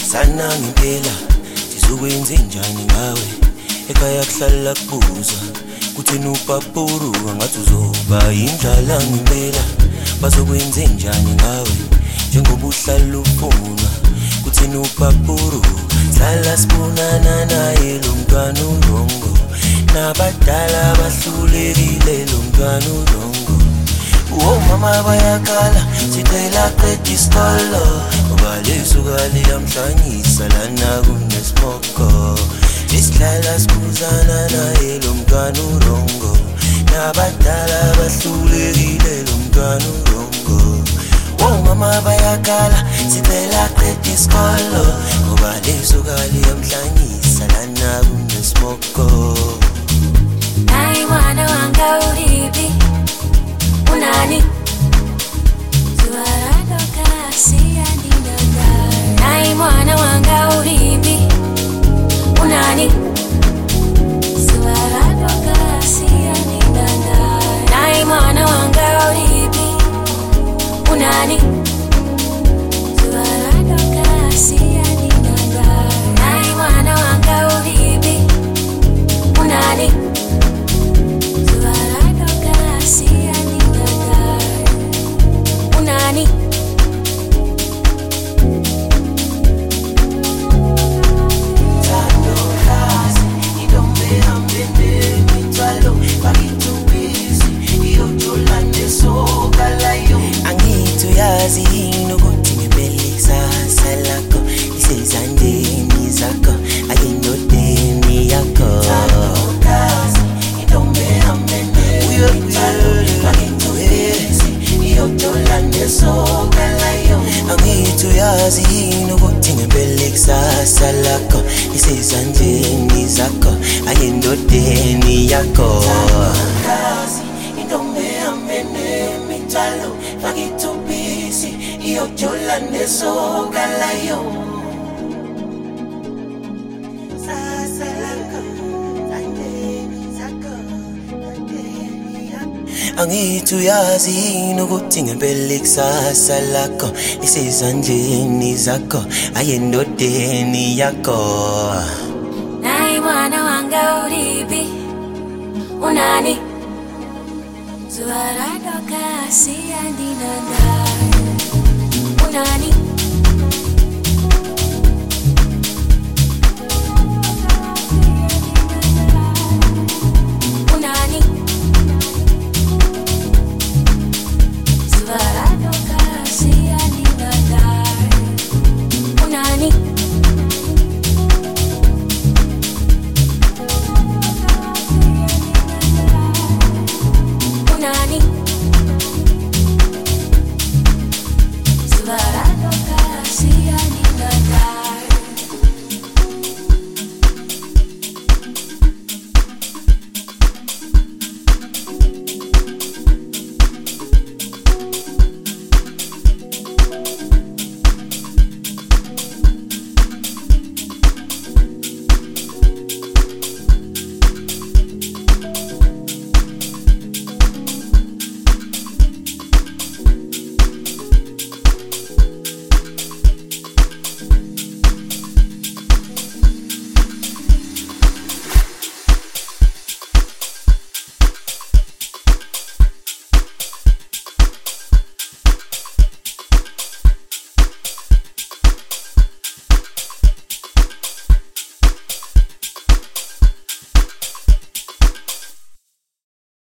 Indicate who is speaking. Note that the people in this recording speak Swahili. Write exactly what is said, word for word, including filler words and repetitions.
Speaker 1: sana ngempela sizokwenza njani ngawe ekhaya kuhlala kubuza kuthina upapuru ngathi uzoba indlala ngempela bazokwenza njani ngawe njengoba uhlala ufuna kuthina upapuru sala sibonana naye lo mntwana urongo nabadala bahlulekile lo mntwana urongo. Oh mama bayakala sicela qeda isikolo ngoba lesukali yamhlanyisa lana kunesimoko isihlala sibuzana naye lo mntwana urongo nabadala bahlulekile lo mntwana urongo. Oh mama bayakala sicela qeda isikolo ngoba lesukali yamhlanyisa lana kunesimoko.
Speaker 2: Nayi mwana wanga uripi unani Zuwarado kasi andinanda. Nayi mwana wanga uripi unani Zuwarado kasi andinanda. Nayi mwana wanga uripi unani Zuwarado kasi andinanda. Nayi mwana wanga uripi unani Zuwarado kasi andinanda. Unani
Speaker 1: Angituyazi nokuthi ngempelisa salako isezandleni zakho ayindodeni yakho. Angituyazi nokuthi ngempelisa salako isezandleni zakho ayindodeni yakho. Fakitubisi iyojola nesokalayo sasalaka tandeni zako tandeni yakho. Angituyazi nokuthi ngempela ikusasa lakho lisezandleni zakho ayendodeni yakho.
Speaker 2: Nayi mwana wanga uripi unani Zuwarado kasi andinanda.